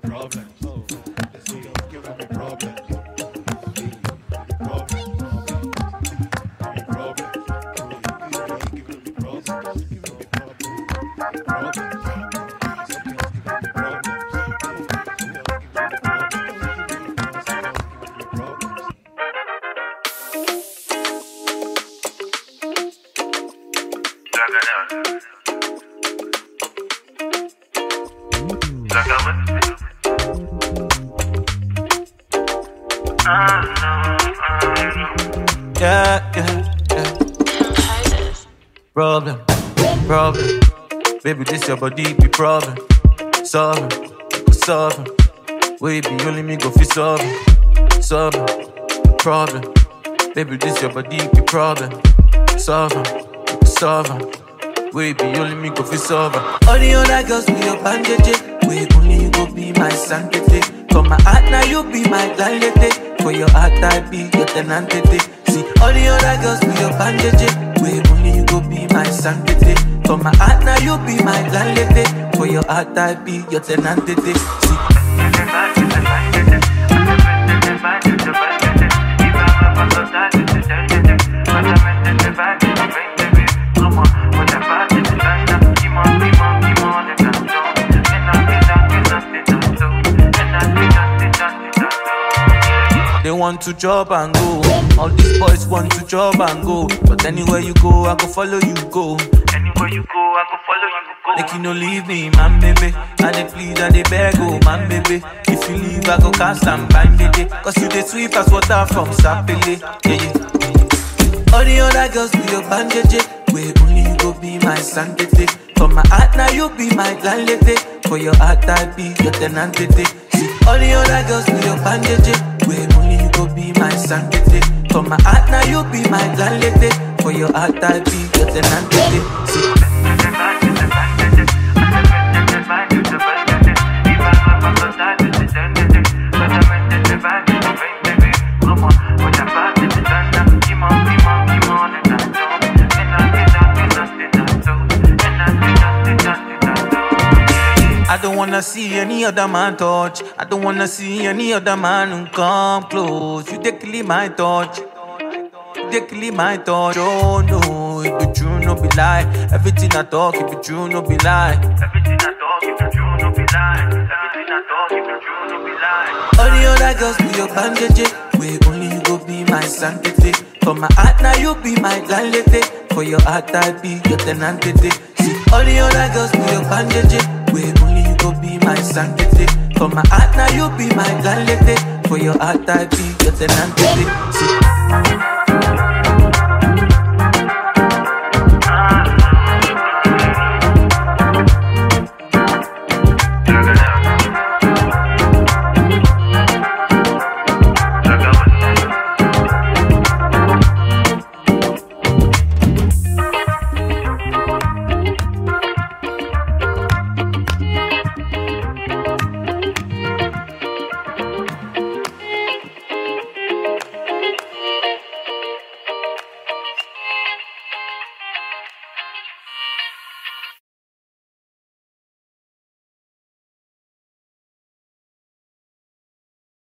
Problem. Baby, this your body be problem. Solving, solving. We be only me go fi solving. Problem. Baby, this your body be problem. Solving. We be only me go fi solving. All the other girls be your bandage. We only you go be my sanctity. For my heart now you be my landlady. For your heart I be your tenantity. See, all the other girls be your bandage. We only you go be my sanctity. For my heart now you be my landlady. For your heart I be your tenantity. See. They want to job and go. All these boys want to job and go. But anywhere you go, I go follow you go. Anywhere you go, I go follow you go. Like you no leave me, man baby. I dey plead, I dey beg, oh man baby. If you leave, I go cast and bind baby. Cause you dey sweep as water from Sapele. Yeah. All the other girls be your bandage. Where only you go be my sanctity. For my heart now you be my landlady. For your heart I be your tenantity. See, all the other girls be your bandage. Where only you go be my sanctity. For my heart now you be my landlady. For your heart I be your tenantity. See. I don't wanna see any other man touch. I don't wanna see any other man who come close. You take my touch. Oh no, it be true, no be lie. Everything I talk, it be true, no be lie. Everything I talk, it be true, no be lie. Everything I talk, it be true, no be lie. All the other girls be your bandage. Where only you go be my sanctity. For my heart now you be my landlady. For your heart I be your tenantity. See, all the other girls be your bandage. Where only you go be my sanctity. For my heart now you be my landlady. For your heart I be your tenantity. See.